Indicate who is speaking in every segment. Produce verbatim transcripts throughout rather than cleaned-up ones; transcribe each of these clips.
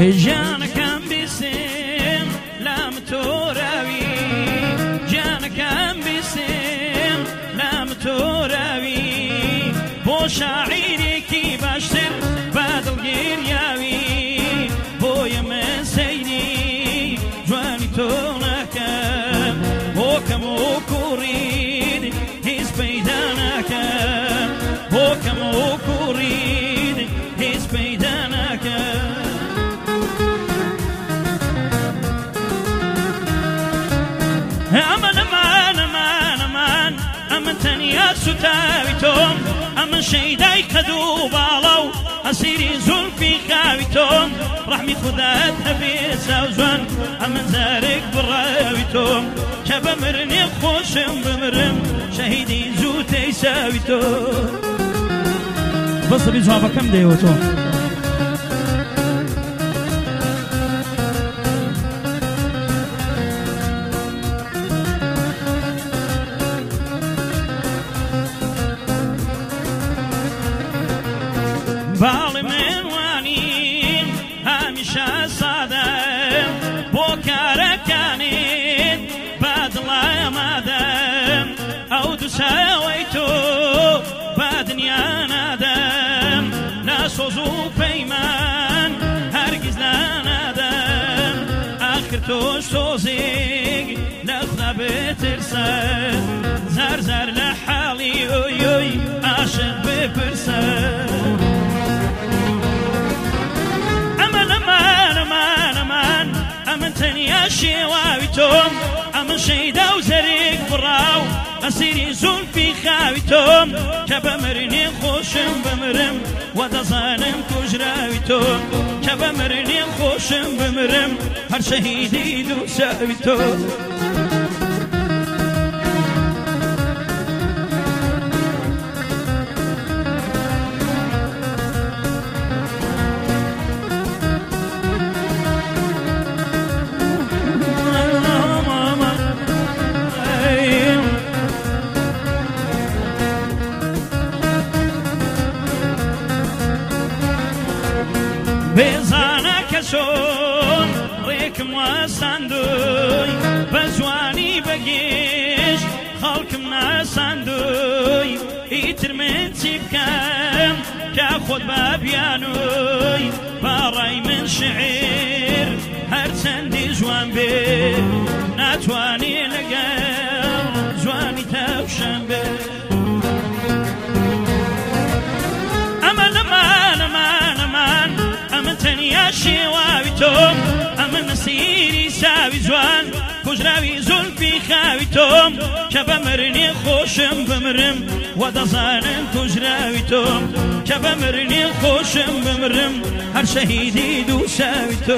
Speaker 1: جانەکەم بیستم لام تۆراوی جانەکەم بیستم لام تۆراوی بۆ شاعیرێکی باشتر بە دڵگیریاوی بۆیە من سەیری جوانی تۆ ناکەم بۆ کەم و کوڕید هیچ پەیدا ناکەم بۆ کەم و کوڕید هیچ پەیدا ناکەم ئەمە نەمان ئەمان ئەمان ئەمە تەنیا سوتاوی تۆم ئەمە شەیدای قەد و باڵە و ئەسیری زولفی خاوی تۆم ڕەحمی خودات هەبێ چاو جوان ئەمە جارێک بڕاوی تۆم کە بە مرنێ خۆشم بمرم شەهیدی زوو تەیساوی تۆ بەسەبی جوابەکەم دەیەوە تۆ باڵی من وانین هەمیشە سادەم بۆ کارەکانت بە دڵە ئەمادەم ئەو دووسەوەی تۆ بە دنیا نادەم ناسۆز و پەیمان هەرگیز نانادەم ئاخر تۆش تۆزێک لە خوددا بترسە زار زار لە حاڵی ئۆی ئۆی عاشق بپرسە ئەمن تەنیا شێواوی تۆم ئەمن شەیدا و زەرێک بڕاو ئەسیری زولفی خاوی تۆم کە بە مرنێ خۆشم بمرم وە دەزانم کوژراوی تۆم کە بە مرنێ خۆشم بمرم هەر شەهیدی دووساوی تۆ بێزانە کە چۆن ڕێکم وەساندووی بە جوانی بەگێشت خەڵکم ناساندووی ئیتر من چی بکەم کە خۆت بە بیانووی باڕای من شعیر هەرچەندی جوان بێ ناتوانێ لەگەڵ جوانی تەوشەم بێ ئەمە نەمان ئەمان ئەمان ئەمە تەنیا شێواوی تۆم ئەمە نسیری ساوی جوان کوژراوی زولفی خاوی تۆم کە بە مرنێ خۆشم بمرم وە دەزانم کوژراوی تۆم کە بە مرنێ خۆشم بمرم هەر شەهیدی دووساوی تۆ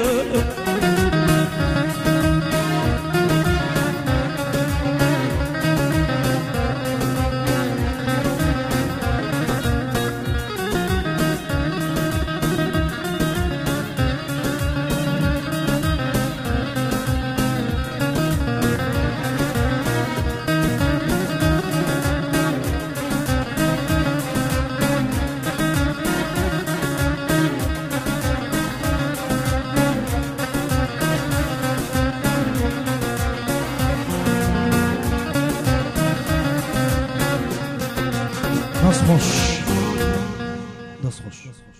Speaker 1: دەست خۆش دەست خۆش